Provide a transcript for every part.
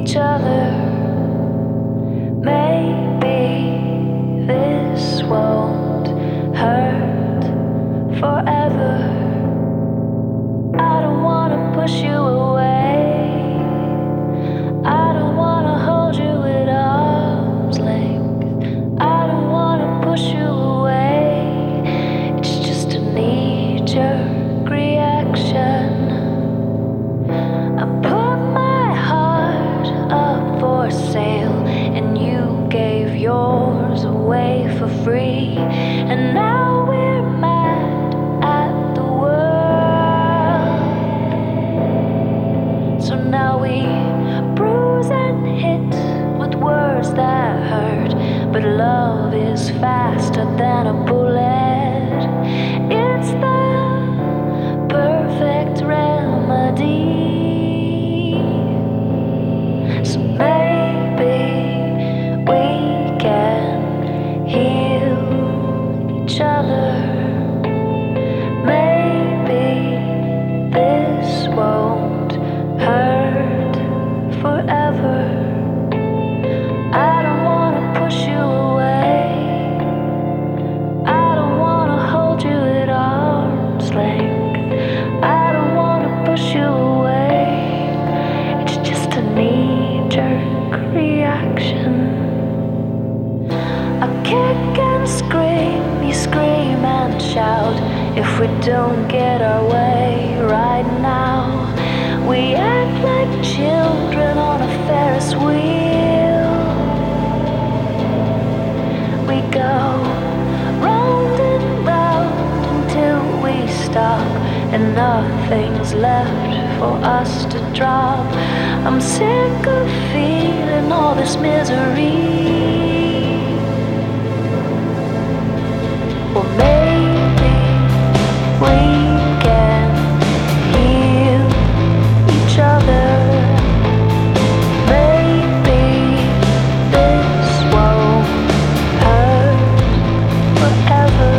each other. Maybe this won't hurt forever. I don't wanna push you away. I don't wanna hold you at arm's length. I don't wanna push you away. It's just a knee-jerk reaction. I put my heart up for sale, and you gave yours away for free. And now we're mad at the world. So now we bruise and hit with words that hurt, but love is faster than a bullet. It's the perfect remedy. So maybe we can heal each other. Maybe this won't hurt forever. I don't wanna push you away. I don't wanna hold you at arm's length. I don't wanna push you away. It's just a knee-jerk reaction. I kick and scream, you scream and shout. If we don't get our way right now, we act like children on a Ferris wheel. We go round and round until we stop, and nothing's left for us to drop. I'm sick of feeling all this misery. Well, maybe we can heal each other. Maybe this won't hurt forever.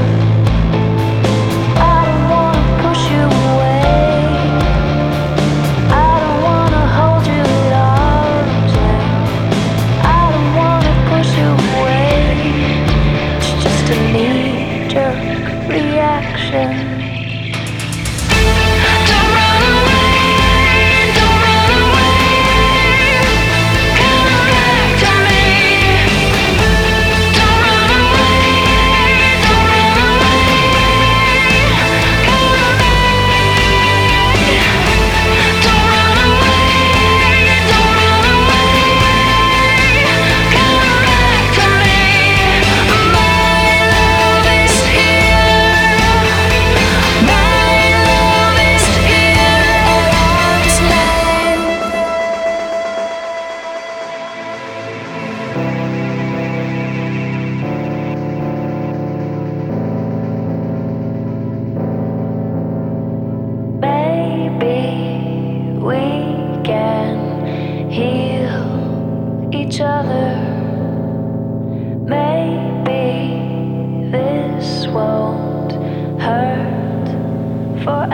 I don't wanna push you away. I don't wanna hold you at arm's length. I don't wanna push you away. It's just a knee-jerk reaction. Don't run away, don't run away. Come back to me. Don't run away, don't run away. Come back. Don't run away, don't run away. Come back to me. My love is here. My love is here at arm's length. Maybe we can heal each other. Maybe this won't hurt forever.